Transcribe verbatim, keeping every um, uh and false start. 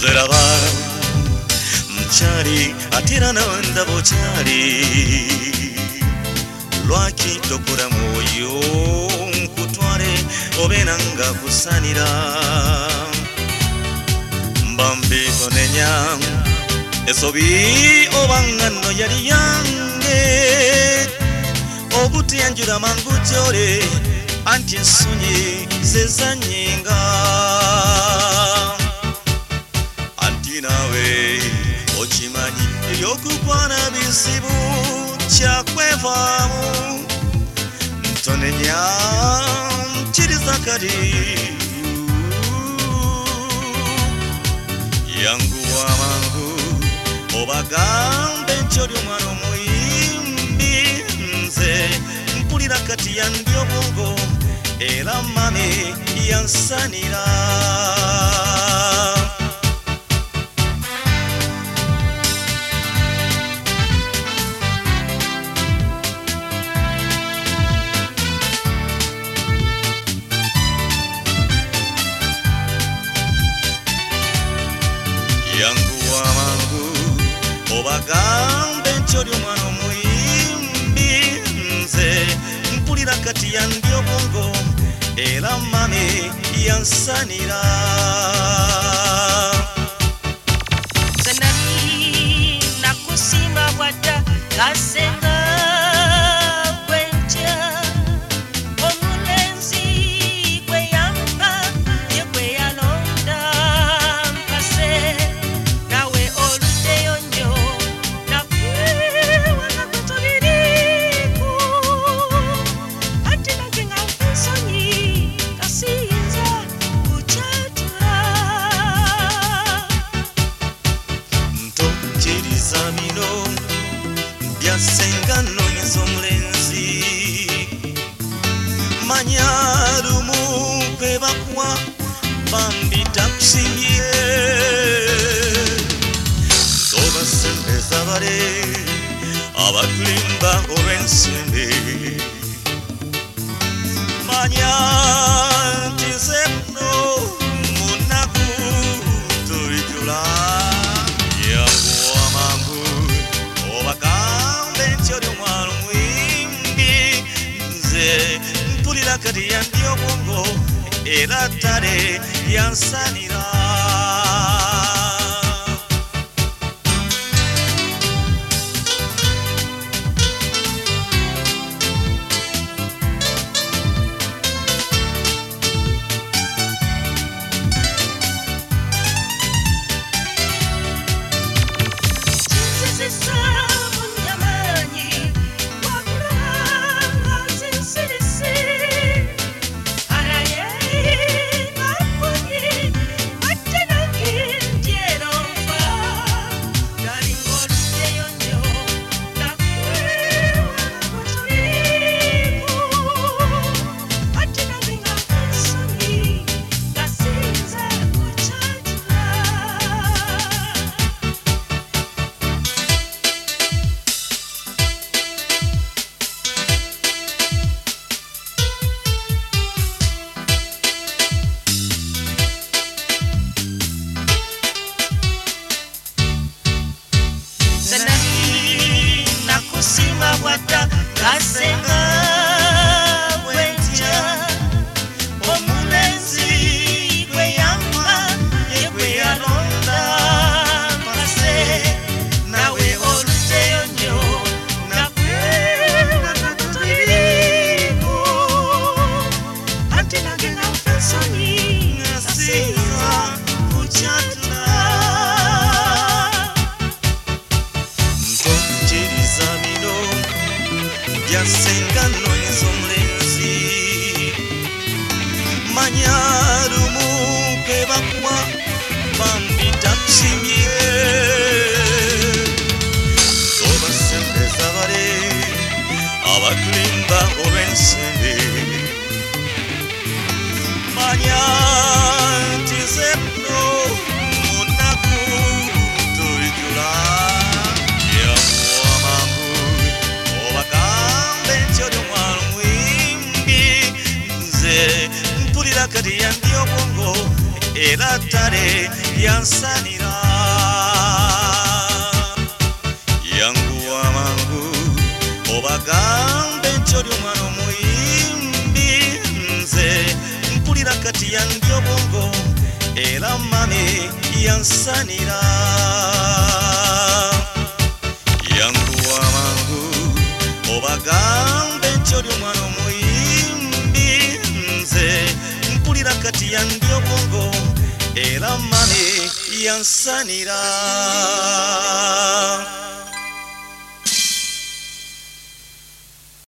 Zeraba mchari atira na wanda bochari Lwaki tokura moyo nkutware obenanga kusanira Mbambi tonenya esobi obangano yari yange Obuti anjura mangu jore anti sunyi zezanyinga Anti nawe ochimanyi yokukwana bisibu chakwevamu Ntonenya chirizakari Yangu wa mangu obagambe nchori umwana omuyimbi Nze mpulira kati ya ndio bongo Era mami yansanira Yangu wa mangu obagambe nchori umwana omuyimbi Nze mpulira kati ya ndio bongo Era mami yansanira Zanani nakusima wada kasenga kwenja Omulenzi kwe yampa ye kwe yalonda mpase Nawe olude yonyo na kwe wana kutobiriku Ati nakenga ufensoni kasinza kuchatura Nto chiriza mino Byasengano nyezomulenzi Manyarumu kwebakwa Bambi takusimye Soba sembe zabare Abakulimba obensembe Manya tizepno munaku tuijula Yangu wa mangu obakambe nchori umwana omuyimbi Nze mpulira kati ya ndio bongo Era tare yansanira Zanani nakusima wada kasenga kwenja Omulenzi kwe yampa ye kwe yalonda mpase Nawe olude yonyo na kwe wana kutobiriku Ati nagenga ufensoni kasinza kuchatura Byasengano nyezomulenzi Manyarumu kwebakwa Bambi takusimye Soba sembe zabare Abakulimba obensembe Manya tizepno munaku tuijula Yangu wa mangu obakambe nchori umwana omuyimbi Nze mpulira kati ya ndio bongo Era tare yansanira yanguwa mangu obagambe nti oli omwana omuyimbi nze mpulira kati yange obwongo era mami yansanira yanguwa mangu obagambe nti oli omwana omuyimbi nze mpulira kati yange obwongo era mami yansanira